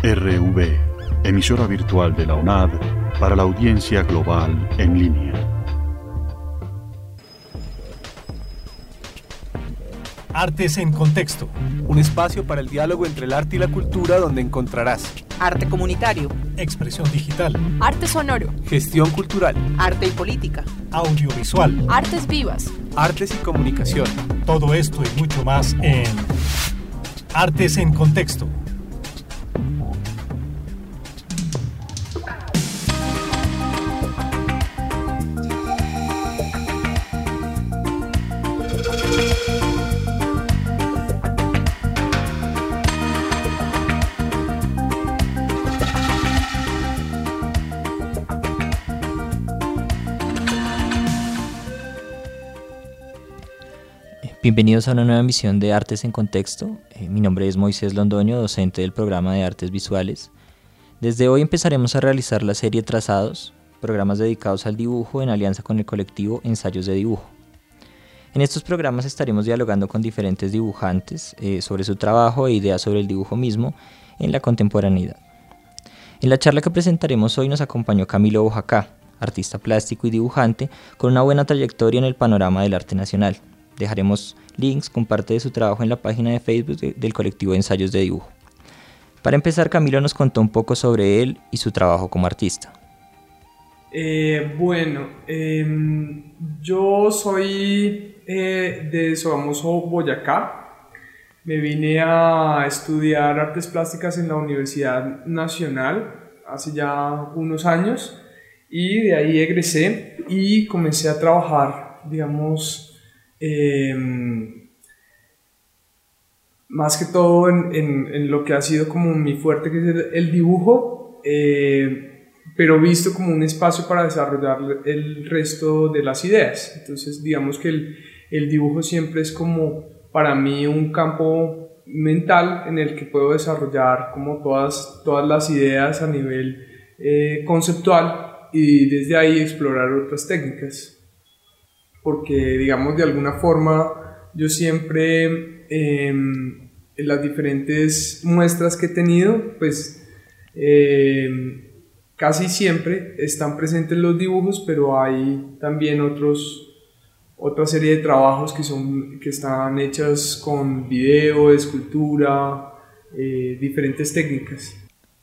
RV, emisora virtual de la UNAD para la audiencia global en línea. Artes en Contexto, un espacio para el diálogo entre el arte y la cultura donde encontrarás arte comunitario, expresión digital, arte sonoro, gestión cultural, arte y política, audiovisual, artes vivas, artes y comunicación. Todo esto y mucho más en Artes en Contexto. Bienvenidos a una nueva emisión de Artes en Contexto. Mi nombre es Moisés Londoño, docente del programa de Artes Visuales. Desde hoy empezaremos a realizar la serie Trazados, programas dedicados al dibujo en alianza con el colectivo Ensayos de Dibujo. En estos programas estaremos dialogando con diferentes dibujantes sobre su trabajo e ideas sobre el dibujo mismo en la contemporaneidad. En la charla que presentaremos hoy nos acompañó Camilo Bojacá, artista plástico y dibujante con una buena trayectoria en el panorama del arte nacional. Dejaremos links con parte de su trabajo en la página de Facebook del colectivo Ensayos de Dibujo. Para empezar, Camilo nos contó un poco sobre él y su trabajo como artista. Yo soy de Sogamoso, Boyacá. Me vine a estudiar artes plásticas en la Universidad Nacional hace ya unos años y de ahí egresé y comencé a trabajar, más que todo en lo que ha sido como mi fuerte, que es el dibujo, pero visto como un espacio para desarrollar el resto de las ideas. Entonces digamos que el dibujo siempre es como para mí un campo mental en el que puedo desarrollar como todas las ideas a nivel conceptual y desde ahí explorar otras técnicas. Porque, digamos, de alguna forma yo siempre, en las diferentes muestras que he tenido, pues casi siempre están presentes los dibujos, pero hay también otra serie de trabajos que están hechas con video, escultura, diferentes técnicas.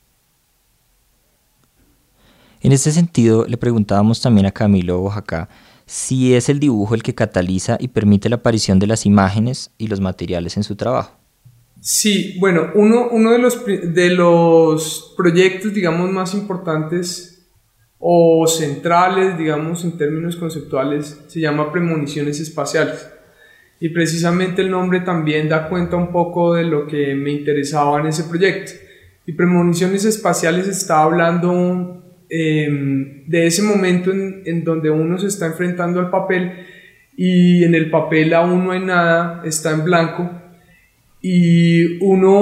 En este sentido, le preguntábamos también a Camilo Bojacá si es el dibujo el que cataliza y permite la aparición de las imágenes y los materiales en su trabajo. Sí, bueno, uno de los proyectos, digamos, más importantes o centrales, digamos, en términos conceptuales, se llama Premoniciones Espaciales. Y precisamente el nombre también da cuenta un poco de lo que me interesaba en ese proyecto. Y Premoniciones Espaciales está hablando de ese momento en donde uno se está enfrentando al papel y en el papel aún no hay nada, está en blanco y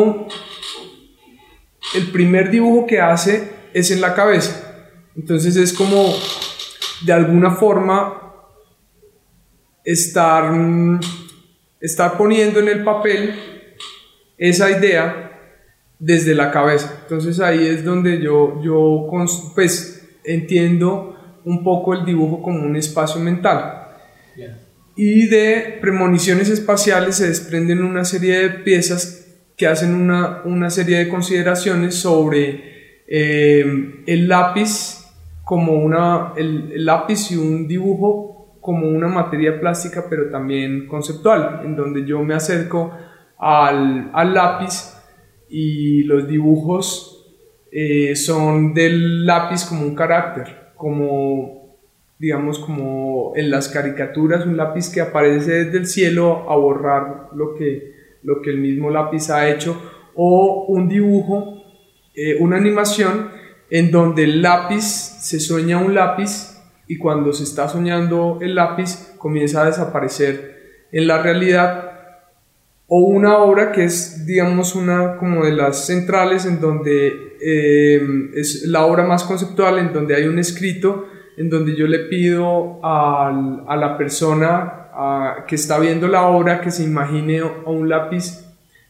el primer dibujo que hace es en la cabeza. Entonces es como de alguna forma estar poniendo en el papel esa idea desde la cabeza. Entonces ahí es donde yo pues entiendo un poco el dibujo como un espacio mental. Yeah. Y de Premoniciones Espaciales se desprenden una serie de piezas que hacen una serie de consideraciones sobre el lápiz como el lápiz y un dibujo como una materia plástica, pero también conceptual, en donde yo me acerco al lápiz y los dibujos son del lápiz como un carácter, como digamos como en las caricaturas, un lápiz que aparece desde el cielo a borrar lo que el mismo lápiz ha hecho, o un dibujo, una animación en donde el lápiz se sueña un lápiz y cuando se está soñando el lápiz comienza a desaparecer en la realidad. O una obra que es, digamos, una como de las centrales, en donde es la obra más conceptual, en donde hay un escrito, en donde yo le pido a la persona que está viendo la obra que se imagine a un lápiz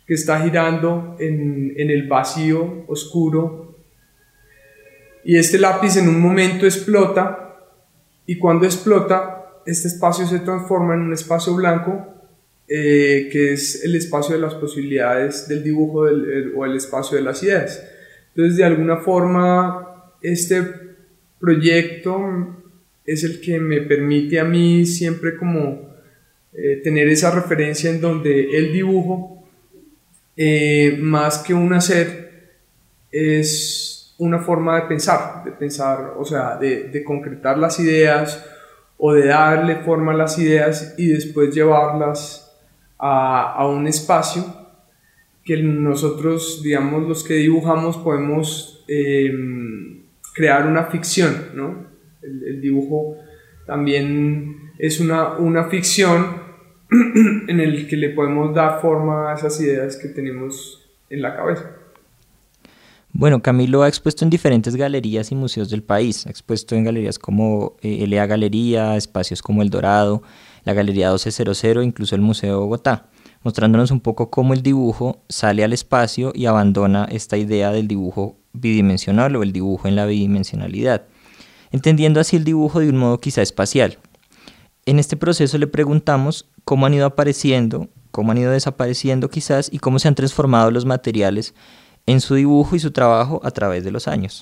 que está girando en el vacío oscuro, y este lápiz en un momento explota, y cuando explota este espacio se transforma en un espacio blanco, que es el espacio de las posibilidades del dibujo o el espacio de las ideas. Entonces, de alguna forma, este proyecto es el que me permite a mí siempre como tener esa referencia en donde el dibujo, más que un hacer, es una forma de pensar, o sea, de concretar las ideas o de darle forma a las ideas y después llevarlas a un espacio que nosotros, digamos, los que dibujamos podemos crear una ficción, ¿no? El dibujo también es una ficción en el que le podemos dar forma a esas ideas que tenemos en la cabeza. Bueno, Camilo ha expuesto en diferentes galerías y museos del país. Ha expuesto en galerías como LA Galería, espacios como El Dorado, la Galería 1200, incluso el Museo de Bogotá, mostrándonos un poco cómo el dibujo sale al espacio y abandona esta idea del dibujo bidimensional o el dibujo en la bidimensionalidad, entendiendo así el dibujo de un modo quizá espacial. En este proceso le preguntamos cómo han ido apareciendo, cómo han ido desapareciendo quizás y cómo se han transformado los materiales en su dibujo y su trabajo a través de los años.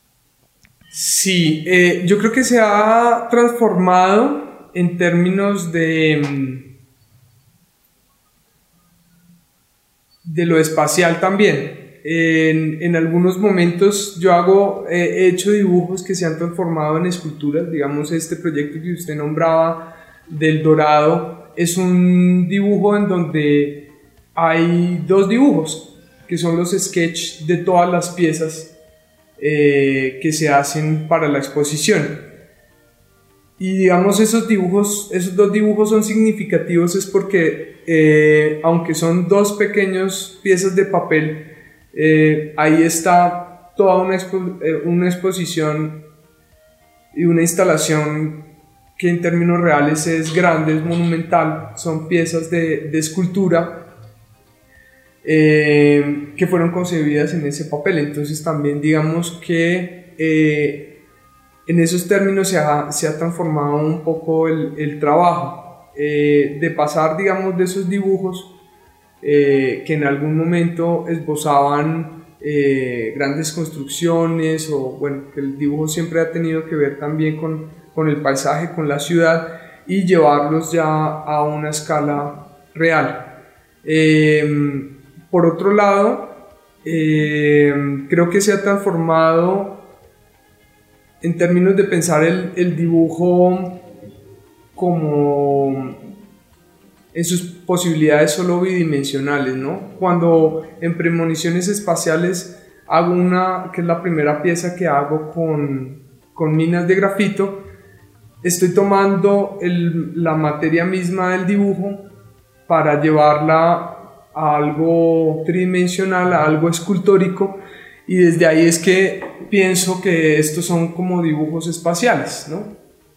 Sí, yo creo que se ha transformado en términos de lo espacial también. En algunos momentos yo he hecho dibujos que se han transformado en esculturas. Digamos, este proyecto que usted nombraba del Dorado es un dibujo en donde hay dos dibujos que son los sketches de todas las piezas que se hacen para la exposición. Y digamos, esos dos dibujos son significativos es porque aunque son dos pequeñas piezas de papel, ahí está toda una exposición y una instalación que en términos reales es grande, es monumental. Son piezas de escultura que fueron concebidas en ese papel. Entonces también digamos que en esos términos se ha transformado un poco el trabajo, de pasar, digamos, de esos dibujos que en algún momento esbozaban grandes construcciones, o bueno, que el dibujo siempre ha tenido que ver también con el paisaje, con la ciudad, y llevarlos ya a una escala real. Por otro lado, creo que se ha transformado en términos de pensar el dibujo como en sus posibilidades solo bidimensionales, ¿no? Cuando en premoniciones espaciales hago que es la primera pieza que hago con minas de grafito, estoy tomando la materia misma del dibujo para llevarla a algo tridimensional, a algo escultórico, y desde ahí es que pienso que estos son como dibujos espaciales, ¿no?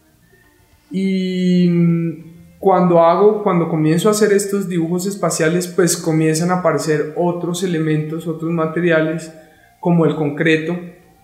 Y cuando comienzo a hacer estos dibujos espaciales, pues comienzan a aparecer otros elementos, otros materiales, como el concreto,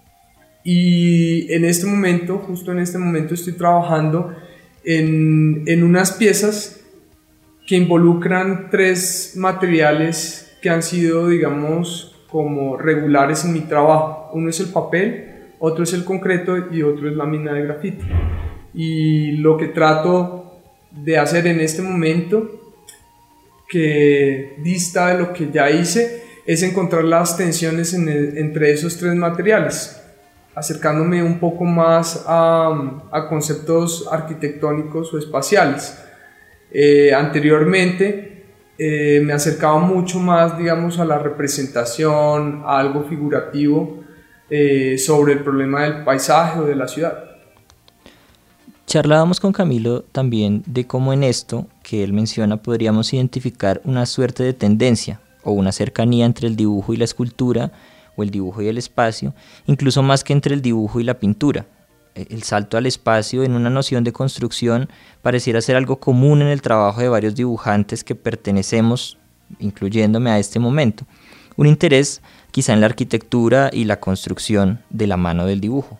y justo en este momento estoy trabajando en unas piezas que involucran tres materiales que han sido, digamos, como regulares en mi trabajo. Uno es el papel, otro es el concreto y otro es la mina de grafito. Y lo que trato de hacer en este momento, que dista de lo que ya hice, es encontrar las tensiones entre esos tres materiales, acercándome un poco más a conceptos arquitectónicos o espaciales. Anteriormente me acercaba mucho más, digamos, a la representación, a algo figurativo sobre el problema del paisaje o de la ciudad. Charlábamos con Camilo también de cómo en esto que él menciona podríamos identificar una suerte de tendencia o una cercanía entre el dibujo y la escultura, o el dibujo y el espacio, incluso más que entre el dibujo y la pintura. El salto al espacio en una noción de construcción pareciera ser algo común en el trabajo de varios dibujantes que pertenecemos incluyéndome a este momento. Un interés quizá en la arquitectura y la construcción de la mano del dibujo.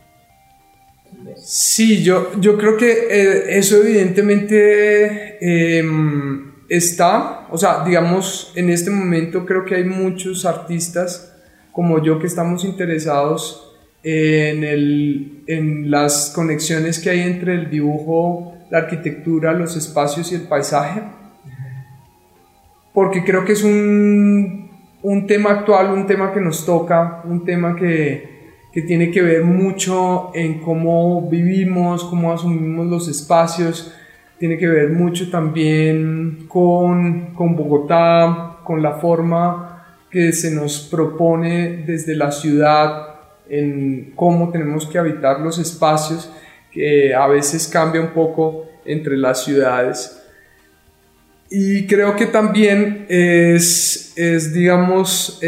Sí, yo creo que eso evidentemente está, o sea, digamos, en este momento creo que hay muchos artistas como yo que estamos interesados en las conexiones que hay entre el dibujo, la arquitectura, los espacios y el paisaje, porque creo que es un tema actual, un tema que nos toca, un tema que tiene que ver mucho en cómo vivimos, cómo asumimos los espacios, tiene que ver mucho también con Bogotá, con la forma que se nos propone desde la ciudad en cómo tenemos que habitar los espacios, que a veces cambia un poco entre las ciudades. Y creo que también es digamos,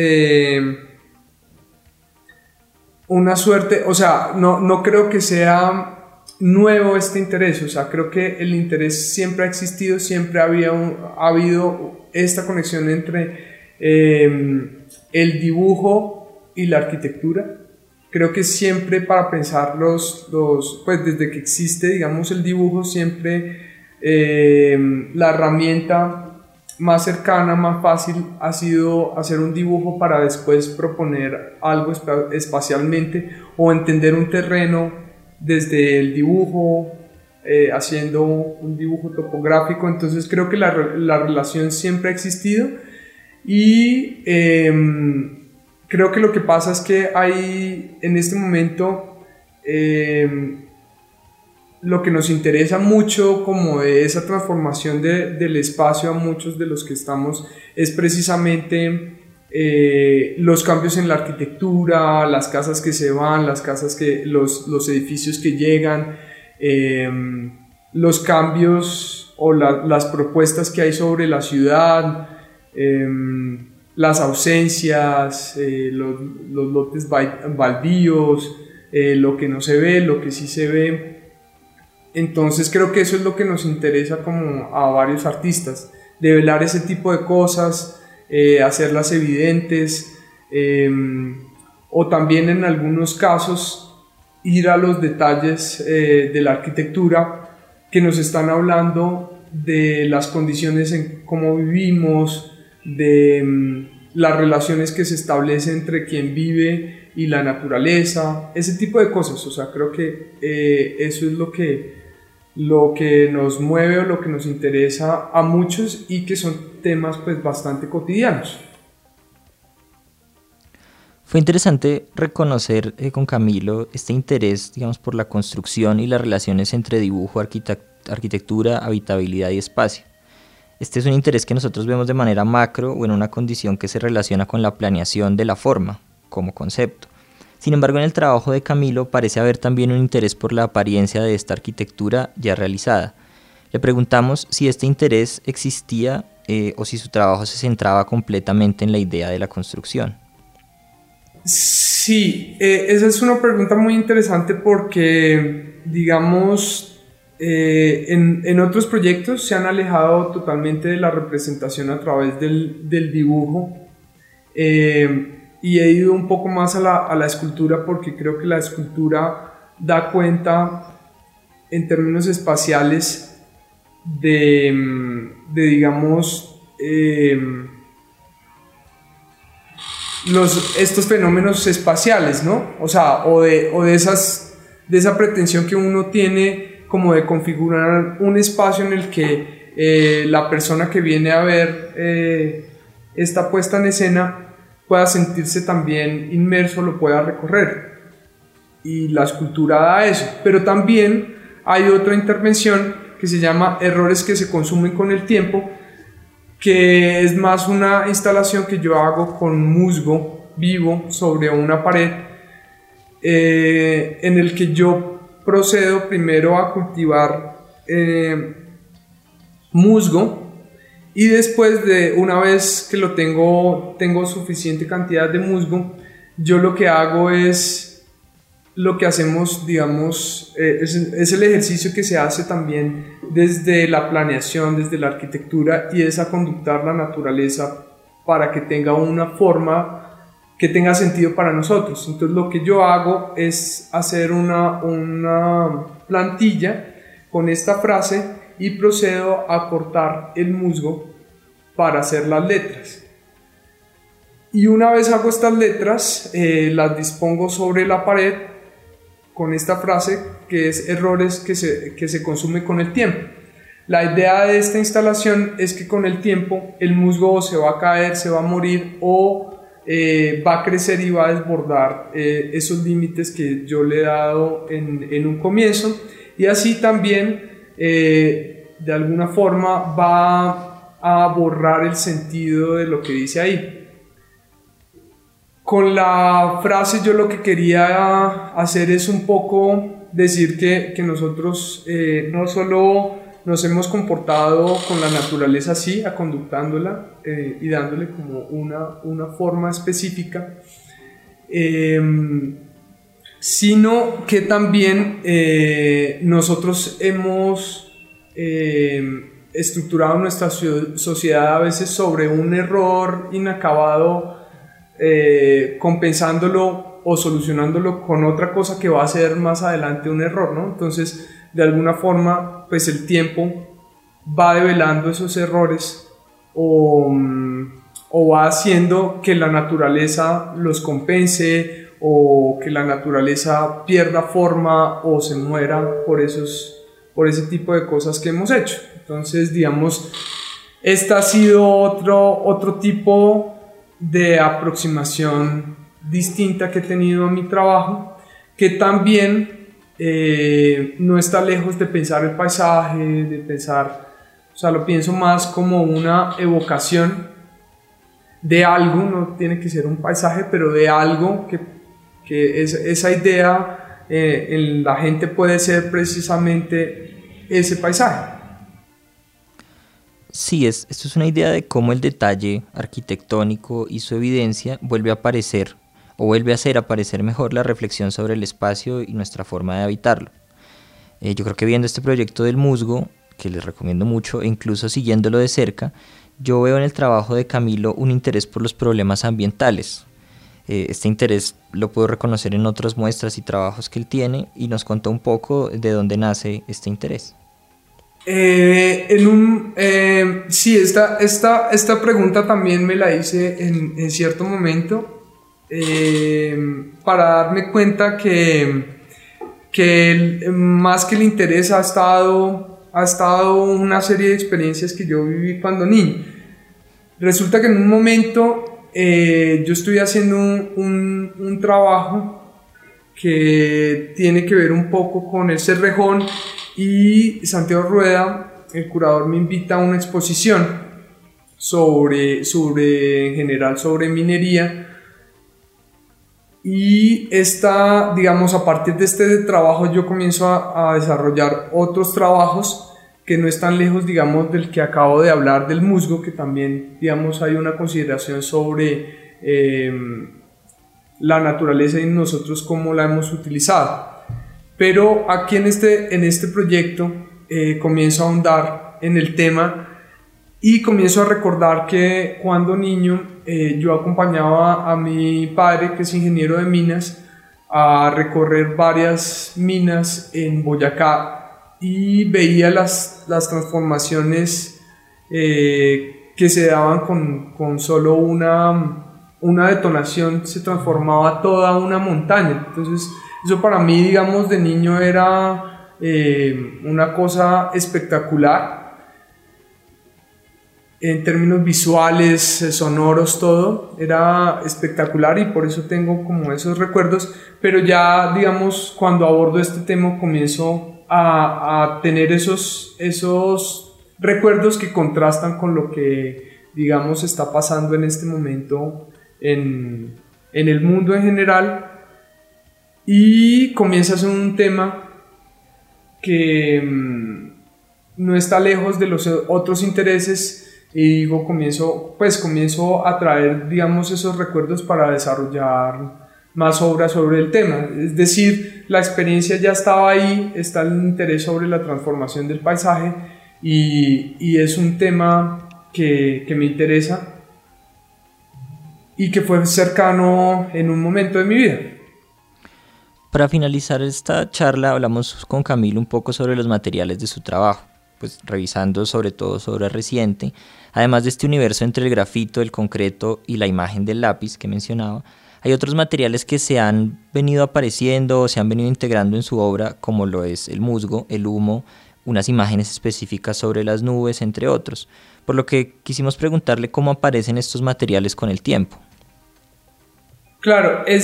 una suerte, o sea, no creo que sea nuevo este interés, o sea, creo que el interés siempre ha existido, siempre ha habido esta conexión entre el dibujo y la arquitectura. Creo que siempre para pensar pues desde que existe, digamos, el dibujo, siempre la herramienta más cercana, más fácil ha sido hacer un dibujo para después proponer algo espacialmente o entender un terreno desde el dibujo, haciendo un dibujo topográfico. Entonces creo que la relación siempre ha existido y creo que lo que pasa es que hay en este momento lo que nos interesa mucho como de esa transformación del espacio a muchos de los que estamos es precisamente los cambios en la arquitectura, las casas que se van, los edificios que llegan, los cambios o las propuestas que hay sobre la ciudad, las ausencias, los lotes baldíos, lo que no se ve, lo que sí se ve. Entonces creo que eso es lo que nos interesa como a varios artistas, develar ese tipo de cosas, hacerlas evidentes, o también en algunos casos ir a los detalles de la arquitectura que nos están hablando de las condiciones en cómo vivimos, de las relaciones que se establecen entre quien vive y la naturaleza, ese tipo de cosas. O sea, creo que eso es lo que nos mueve o lo que nos interesa a muchos y que son temas pues bastante cotidianos. Fue interesante reconocer con Camilo este interés, digamos, por la construcción y las relaciones entre dibujo, arquitectura, habitabilidad y espacio. Este es un interés que nosotros vemos de manera macro o en una condición que se relaciona con la planeación de la forma como concepto. Sin embargo, en el trabajo de Camilo parece haber también un interés por la apariencia de esta arquitectura ya realizada. Le preguntamos si este interés existía o si su trabajo se centraba completamente en la idea de la construcción. Sí, esa es una pregunta muy interesante porque, digamos, en otros proyectos se han alejado totalmente de la representación a través del dibujo. Y he ido un poco más a la escultura porque creo que la escultura da cuenta en términos espaciales de digamos, estos fenómenos espaciales, ¿no? O sea, o de esa pretensión que uno tiene como de configurar un espacio en el que la persona que viene a ver esta puesta en escena pueda sentirse también inmerso, lo pueda recorrer, y la escultura da eso. Pero también hay otra intervención que se llama errores que se consumen con el tiempo, que es más una instalación que yo hago con musgo vivo sobre una pared, en el que yo procedo primero a cultivar musgo. Y después de una vez que tengo suficiente cantidad de musgo, yo lo que hago es lo que hacemos, digamos, es el ejercicio que se hace también desde la planeación, desde la arquitectura, y es a conductar la naturaleza para que tenga una forma que tenga sentido para nosotros. Entonces lo que yo hago es hacer una plantilla con esta frase y procedo a cortar el musgo para hacer las letras. Y una vez hago estas letras, las dispongo sobre la pared con esta frase que es errores que se consume con el tiempo. La idea de esta instalación es que con el tiempo el musgo se va a caer, se va a morir o va a crecer y va a desbordar esos límites que yo le he dado en un comienzo, y así también de alguna forma va a borrar el sentido de lo que dice ahí. Con la frase yo lo que quería hacer es un poco decir que nosotros no solo nos hemos comportado con la naturaleza así, aconductándola y dándole como una forma específica, sino que también nosotros hemos estructurado nuestra sociedad a veces sobre un error inacabado, compensándolo o solucionándolo con otra cosa que va a ser más adelante un error, ¿no? Entonces, de alguna forma, pues el tiempo va develando esos errores o va haciendo que la naturaleza los compense, o que la naturaleza pierda forma o se muera por ese tipo de cosas que hemos hecho. Entonces, digamos, esta ha sido otro tipo de aproximación distinta que he tenido a mi trabajo, que también no está lejos de pensar el paisaje, de pensar, o sea, lo pienso más como una evocación de algo, no tiene que ser un paisaje, pero de algo que esa idea en la gente puede ser precisamente ese paisaje. Sí, esto es una idea de cómo el detalle arquitectónico y su evidencia vuelve a aparecer, o vuelve a hacer aparecer mejor la reflexión sobre el espacio y nuestra forma de habitarlo. Yo creo que viendo este proyecto del musgo, que les recomiendo mucho, e incluso siguiéndolo de cerca, yo veo en el trabajo de Camilo un interés por los problemas ambientales. Este interés lo puedo reconocer en otras muestras y trabajos que él tiene, y nos contó un poco de dónde nace este interés. Sí, esta pregunta también me la hice en cierto momento, para darme cuenta que más que el interés ha estado una serie de experiencias que yo viví cuando niño. Resulta que en un momento yo estoy haciendo un trabajo que tiene que ver un poco con el Cerrejón, y Santiago Rueda, el curador, me invita a una exposición en general sobre minería. Y digamos, a partir de este trabajo yo comienzo a desarrollar otros trabajos que no están lejos, digamos, del que acabo de hablar, del musgo, que también, digamos, hay una consideración sobre la naturaleza y nosotros cómo la hemos utilizado. Pero aquí en este proyecto comienzo a ahondar en el tema y comienzo a recordar que cuando niño yo acompañaba a mi padre, que es ingeniero de minas, a recorrer varias minas en Boyacá, y veía las transformaciones que se daban con solo una detonación, se transformaba toda una montaña. Entonces eso para mí, digamos, de niño era una cosa espectacular en términos visuales, sonoros, todo era espectacular, y por eso tengo como esos recuerdos. Pero ya, digamos, cuando abordo este tema comienzo a tener esos recuerdos que contrastan con lo que, digamos, está pasando en este momento en el mundo en general, y comienza a ser un tema que no está lejos de los otros intereses, y digo, comienzo a traer, digamos, esos recuerdos para desarrollar más obras sobre el tema. Es decir, la experiencia ya estaba ahí, está el interés sobre la transformación del paisaje, y es un tema que me interesa, y que fue cercano en un momento de mi vida. Para finalizar esta charla hablamos con Camilo un poco sobre los materiales de su trabajo, pues revisando sobre todo su obra reciente, además de este universo entre el grafito, el concreto y la imagen del lápiz que mencionaba. Hay otros materiales que se han venido apareciendo o se han venido integrando en su obra, como lo es el musgo, el humo, unas imágenes específicas sobre las nubes, entre otros, por lo que quisimos preguntarle cómo aparecen estos materiales con el tiempo. Claro,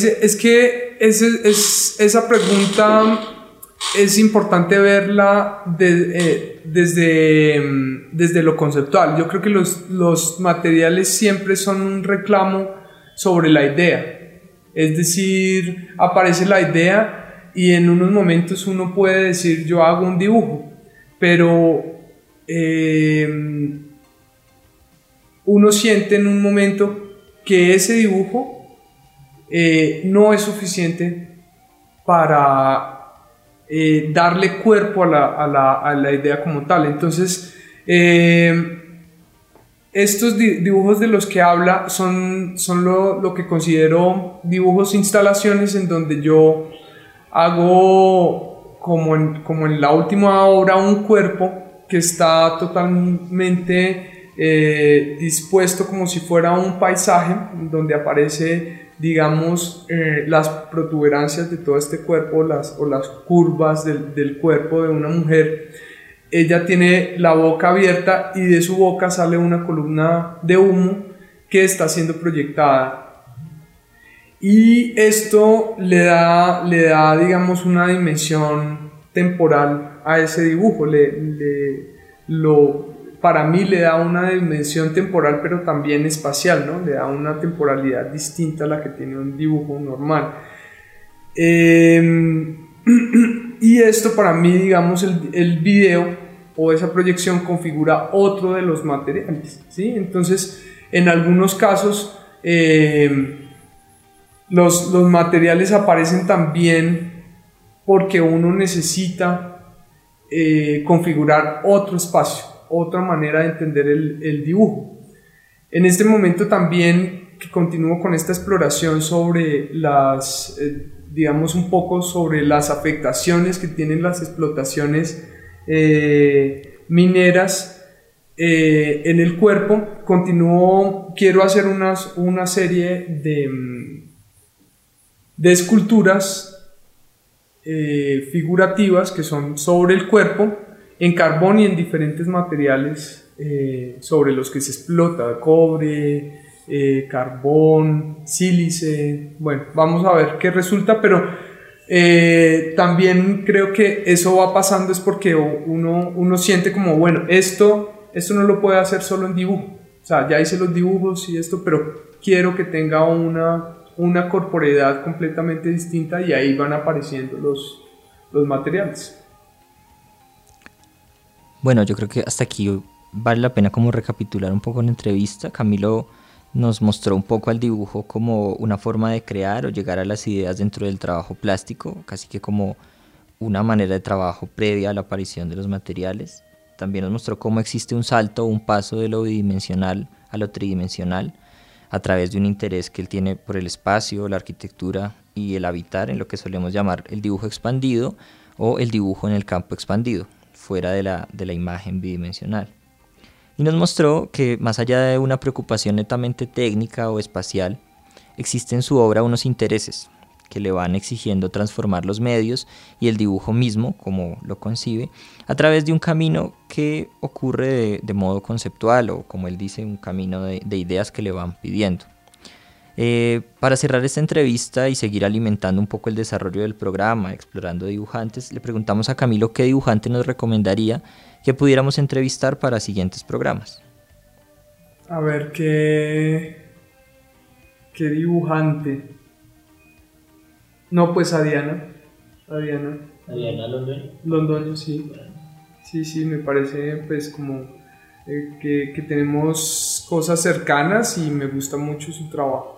esa pregunta es importante verla desde lo conceptual. Yo creo que los materiales siempre son un reclamo sobre la idea. Es decir, aparece la idea y en unos momentos uno puede decir yo hago un dibujo, pero uno siente en un momento que ese dibujo no es suficiente para darle cuerpo a la idea como tal. Entonces estos dibujos de los que habla son lo que considero dibujos instalaciones, en donde yo hago como en la última obra un cuerpo que está totalmente dispuesto como si fuera un paisaje, donde aparece, digamos, las protuberancias de todo este cuerpo o las curvas del cuerpo de una mujer. Ella tiene la boca abierta y de su boca sale una columna de humo que está siendo proyectada, y esto le da digamos una dimensión temporal a ese dibujo. Para mí le da una dimensión temporal, pero también espacial, ¿no? Le da una temporalidad distinta a la que tiene un dibujo normal. Y esto para mí, digamos, el video o esa proyección configura otro de los materiales, ¿sí? Entonces, en algunos casos, los materiales aparecen también porque uno necesita configurar otro espacio, otra manera de entender el dibujo. En este momento también que continúo con esta exploración sobre digamos un poco sobre las afectaciones que tienen las explotaciones mineras en el cuerpo. Quiero hacer una serie de esculturas figurativas que son sobre el cuerpo, en carbón y en diferentes materiales sobre los que se explota: cobre, carbón, sílice. Bueno, vamos a ver qué resulta, pero también creo que eso va pasando es porque uno siente como, bueno, esto no lo puede hacer solo en dibujo. O sea, ya hice los dibujos y esto, pero quiero que tenga una corporeidad completamente distinta, y ahí van apareciendo los materiales. Bueno, yo creo que hasta aquí vale la pena como recapitular un poco la entrevista. Camilo nos mostró un poco al dibujo como una forma de crear o llegar a las ideas dentro del trabajo plástico, casi que como una manera de trabajo previa a la aparición de los materiales. También nos mostró cómo existe un salto o un paso de lo bidimensional a lo tridimensional a través de un interés que él tiene por el espacio, la arquitectura y el habitar, en lo que solemos llamar el dibujo expandido o el dibujo en el campo expandido, fuera de la imagen bidimensional. Y nos mostró que más allá de una preocupación netamente técnica o espacial, existen en su obra unos intereses que le van exigiendo transformar los medios y el dibujo mismo, como lo concibe, a través de un camino que ocurre de modo conceptual, o como él dice, un camino de ideas que le van pidiendo. Para cerrar esta entrevista y seguir alimentando un poco el desarrollo del programa, explorando dibujantes, le preguntamos a Camilo qué dibujante nos recomendaría que pudiéramos entrevistar para siguientes programas. A ver, ¿qué dibujante? No, pues a Diana Londoño, sí. Sí, me parece pues como que tenemos cosas cercanas y me gusta mucho su trabajo.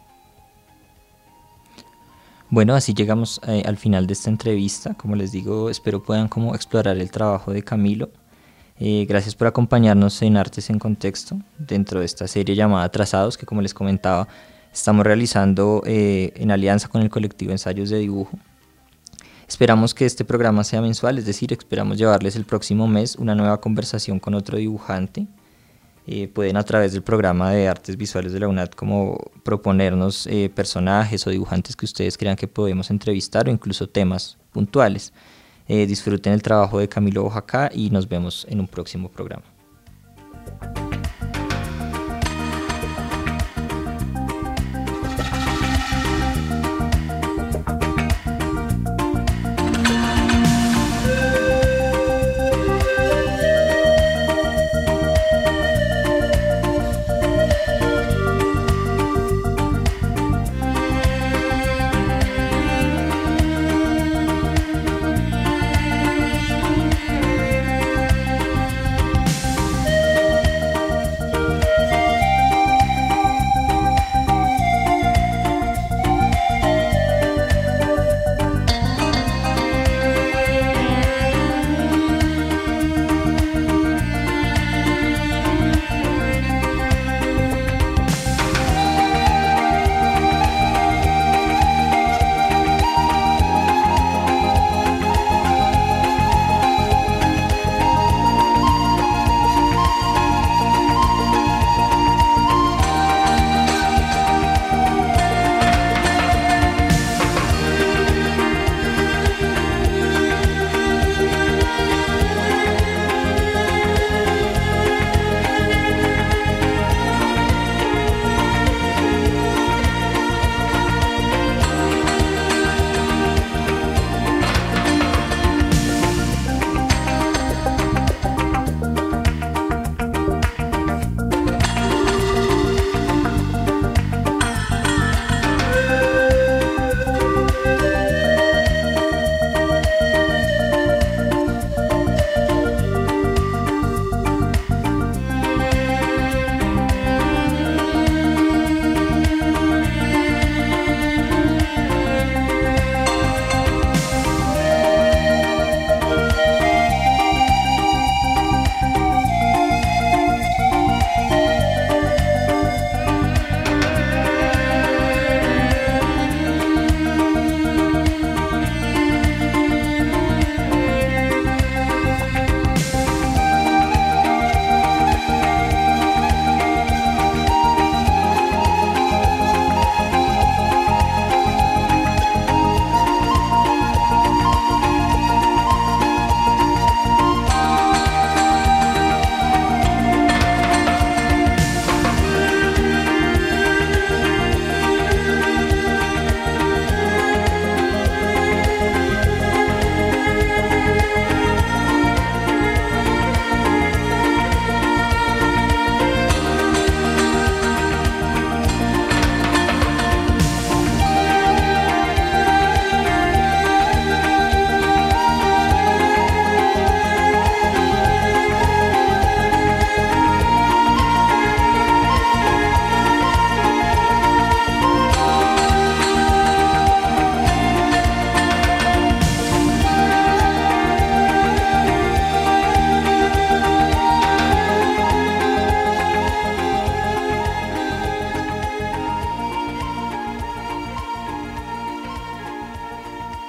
Bueno, así llegamos al final de esta entrevista. Como les digo, espero puedan como explorar el trabajo de Camilo. Gracias por acompañarnos en Artes en Contexto, dentro de esta serie llamada Trazados, que como les comentaba, estamos realizando en alianza con el colectivo Ensayos de Dibujo. Esperamos que este programa sea mensual, es decir, esperamos llevarles el próximo mes una nueva conversación con otro dibujante. Pueden a través del programa de Artes Visuales de la UNAD como proponernos personajes o dibujantes que ustedes crean que podemos entrevistar o incluso temas puntuales. Disfruten el trabajo de Camilo Bojacá y nos vemos en un próximo programa.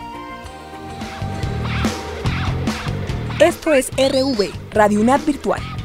Esto es RV, Radio UNAD Virtual.